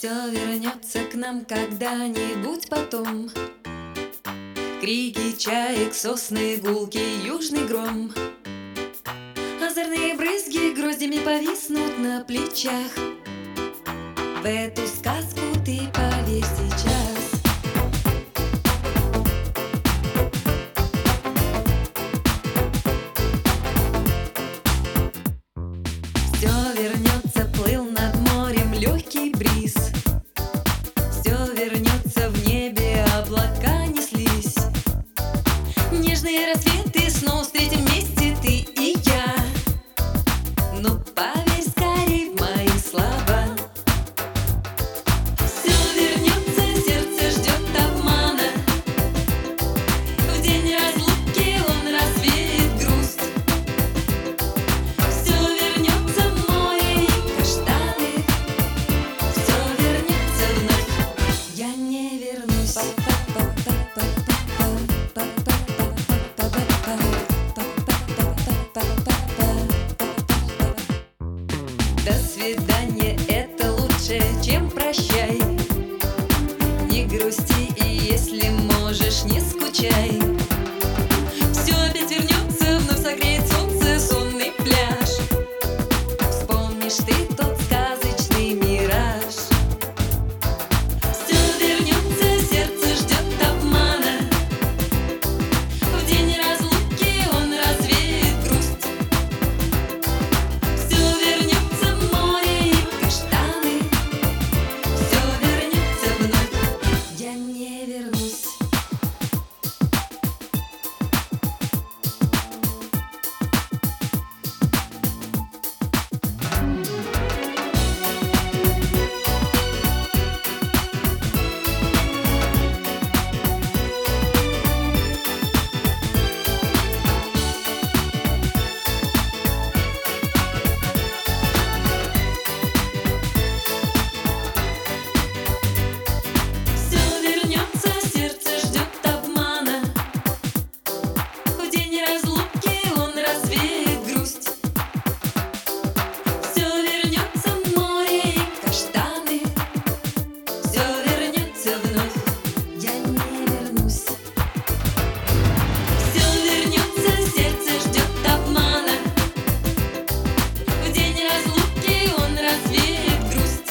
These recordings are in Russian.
Все вернется к нам когда-нибудь потом. Крики чаек, сосны, гулки, южный гром. Озорные брызги гроздями повиснут на плечах. В эту сказку ты поверь сейчас. Все вернется, плыл над морем легкий бриз. Все вернется, в небе облака неслись. Нежные рассветы снова встретим вместе ты и я. Ну поверь скорей в мои слова. Все вернется, сердце ждет обмана. В день разлуки он развеет грусть. Все вернется, море и каштаны. Все вернется вновь, я не вернусь. До свидания, это лучше, чем прощай. Не грусти, и если можешь, не скучай. Все опять вернется, вновь согреет солнце сонный пляж. Вспомнишь ты тот сказочный мираж. Все вернется, сердце ждет обмана. В день разлуки он развеет грусть. Все вернется, море и каштаны. Все вернется вновь, я не вернусь. Все вернется, сердце ждет обмана. В день разлуки он развеет грусть. Все вернется, море и каштаны. Все вернется вновь, я не вернусь. Все вернется, сердце ждет обмана. В день разлуки он развеет грусть.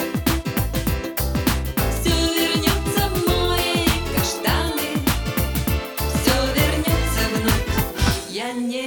Все вернется, море и каштаны. Все вернется вновь, я не